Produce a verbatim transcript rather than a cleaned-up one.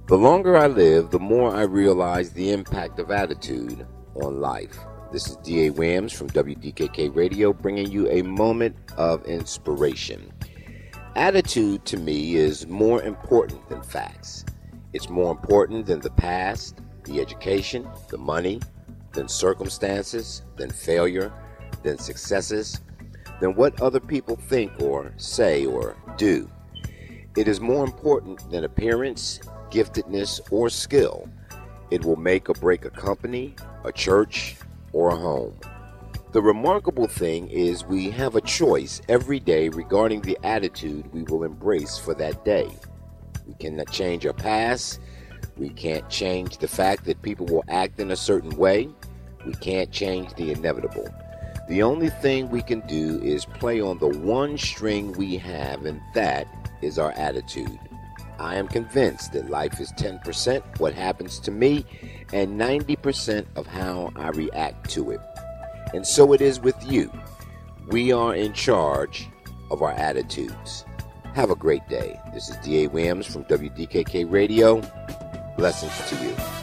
The longer I live, the more I realize the impact of attitude on life. This is D A Williams from W D K K Radio, bringing you a moment of inspiration. Attitude to me is more important than facts. It's more important than the past, the education, the money, than circumstances, than failure, than successes, than what other people think or say or do. It is more important than appearance, giftedness, or skill. It will make or break a company, a church, or a home. The remarkable thing is we have a choice every day regarding the attitude we will embrace for that day. We cannot change our past. We can't change the fact that people will act in a certain way. We can't change the inevitable. The only thing we can do is play on the one string we have, and that is our attitude. I am convinced that life is ten percent what happens to me and ninety percent of how I react to it. And so it is with you. We are in charge of our attitudes. Have a great day. This is D A Williams from W D K K Radio. Blessings to you.